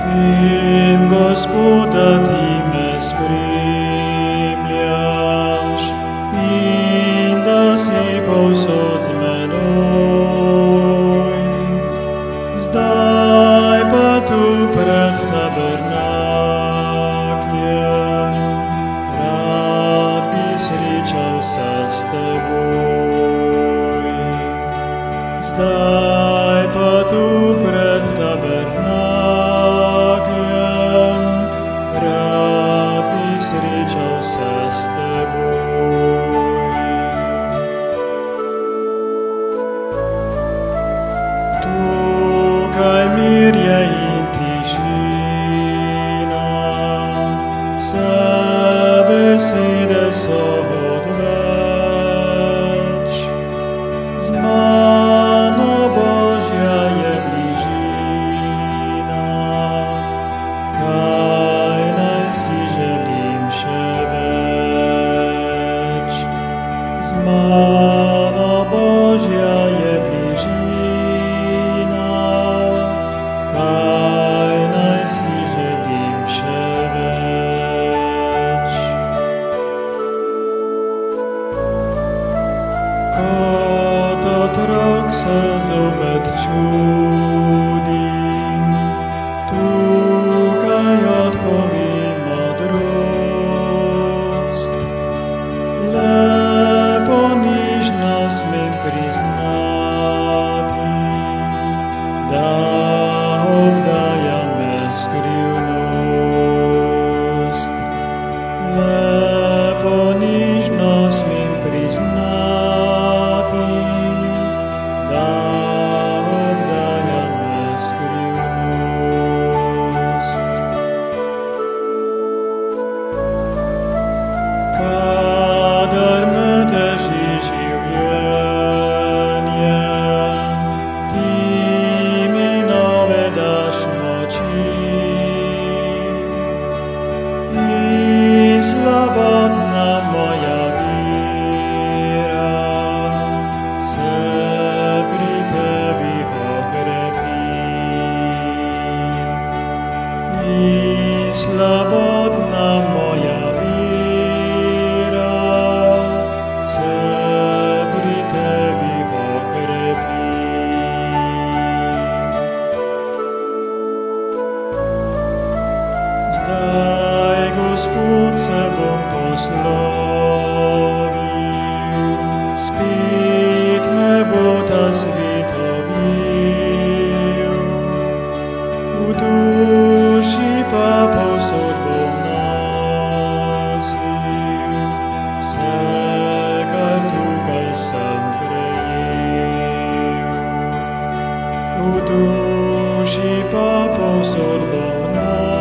Kým Gospoda Ty spremljaš in da si povsod z menoj. Zdaj pa tu pred tabernakljem, rad bi srečal se s Teboj. Zdaj pa tu pred tabernakljem, rad bi srečal se s Teboj. Tukaj mir je in tišina, vse besede so odveč. Z mano Božja je bližina, kaj naj si želim še več. Z mano Božja je bližina, kaj naj si želim še več. Kot otrok se zopet čudim, tukaj odpovim modrost. Lepo nižno smem priznati, da obdaja me skrivnost. Lepo nižno smem priznati, da obdaja me skrivnost. Kadar me teži življenje, Ti mi nove daš moči in slabotna moja vera se pri Tebi okrepi. In slabotna moja vera se pri Tebi okrepi. Zdaj, Gospod, se bom poslovil, spet me bo ta svet objel. V duši pa povsod bom nosil vse, kar tukaj sem prejel. V duši pa povsod bom nosil